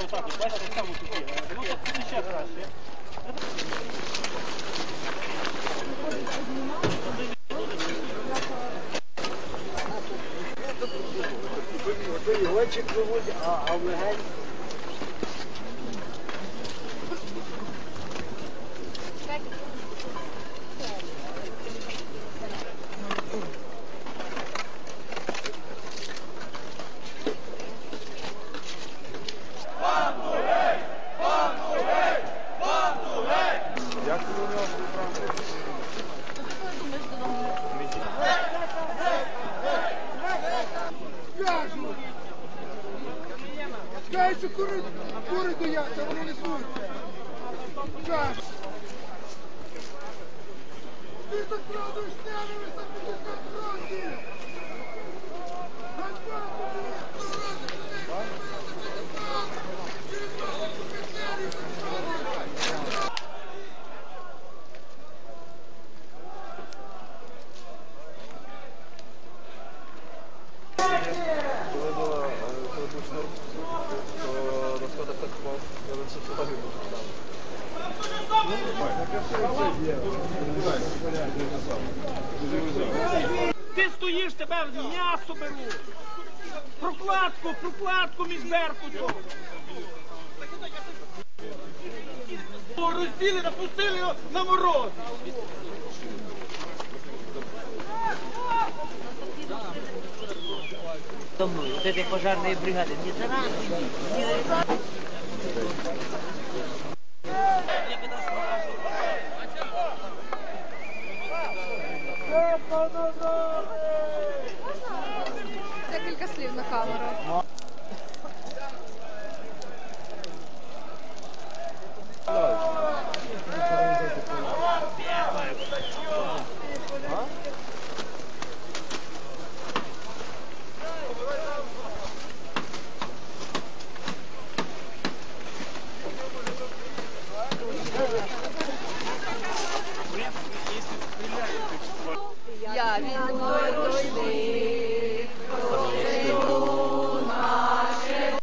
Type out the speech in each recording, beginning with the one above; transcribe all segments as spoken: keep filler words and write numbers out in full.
так, бачите, так само такі. Ну, тут ще краще. Той гонщик виводить, а в легень. Скажи, що кури, кури дояться, вони несуться. Скажи. Ти так радуєш, не радуєшся, ти так радуєш. Ганьба тобі, хто радуєш, ти так радуєш. Через вас офіцерів так Коли була продушна, то на сходах так мав, я на фотографію буду ставити. Ти стоїш, тебе в м'ясо беруть. Прокладку, прокладку між беркутом. Розділи, напустили його на мороз. Со мной, вот этой пожарной бригады. Не заранее, не Декілька слів на камеру. Я візьму рушник, пролежу наше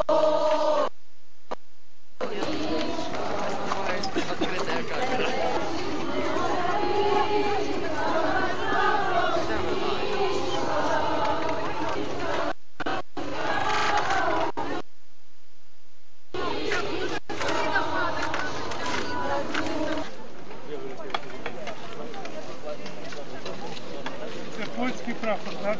Це польський прапор, так?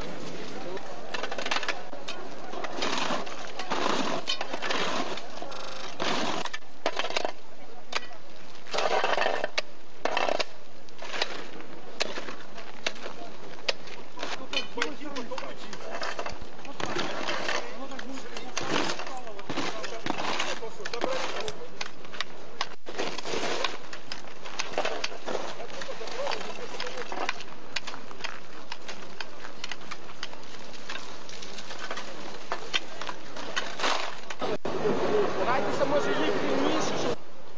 Старайтеся, може, їх вільніше, щоб...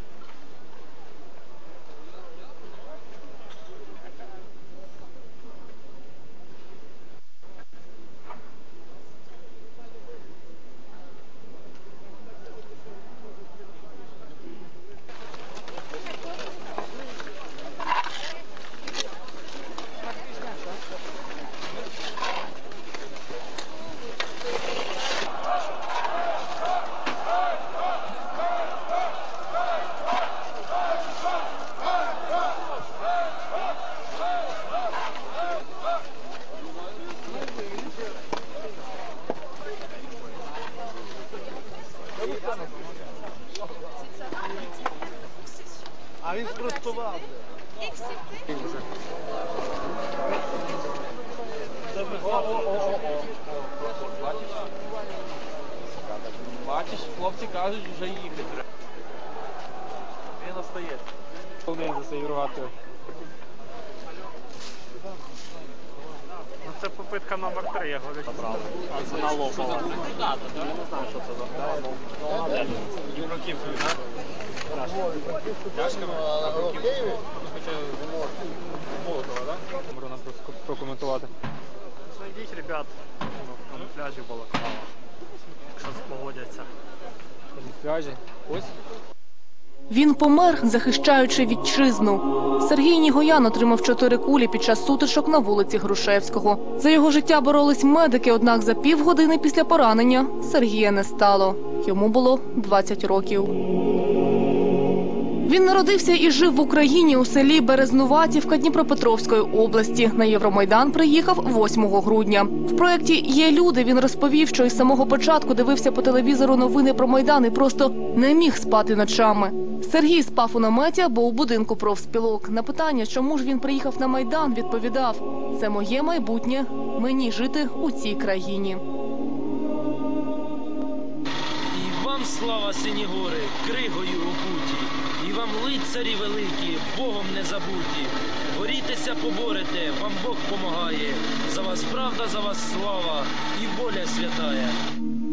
А він спростував. Бачиш, хлопці кажуть, вже їхати треба. Він остає. Повинен засейвувати. Ну це попитка номер три, я говорю. А це налопала. Я не знаю, що це за. Євроківкою, так? Яшками? В Києві? Хоча Молотова, так? Можу нам прокоментувати. Знайдіть ребят на пляжі Балаклава, якщо спогодяться. Связі. Ось. Він помер, захищаючи вітчизну. Сергій Нігоян отримав чотири кулі під час сутичок на вулиці Грушевського. За його життя боролись медики, однак за півгодини після поранення Сергія не стало. Йому було двадцять років. Він народився і жив в Україні у селі Березнуватівка Дніпропетровської області. На Євромайдан приїхав восьмого грудня. В проєкті «Є люди» він розповів, що із самого початку дивився по телевізору новини про Майдан і просто не міг спати ночами. Сергій спав у наметі або у будинку профспілок. На питання, чому ж він приїхав на Майдан, відповідав: «Це моє майбутнє, мені жити у цій країні». І вам слава, сині гори, кригою окуті, і вам лицарі великі, Богом не забуті. Борітеся, поборете, вам Бог помагає, за вас правда, за вас слава і воля святая.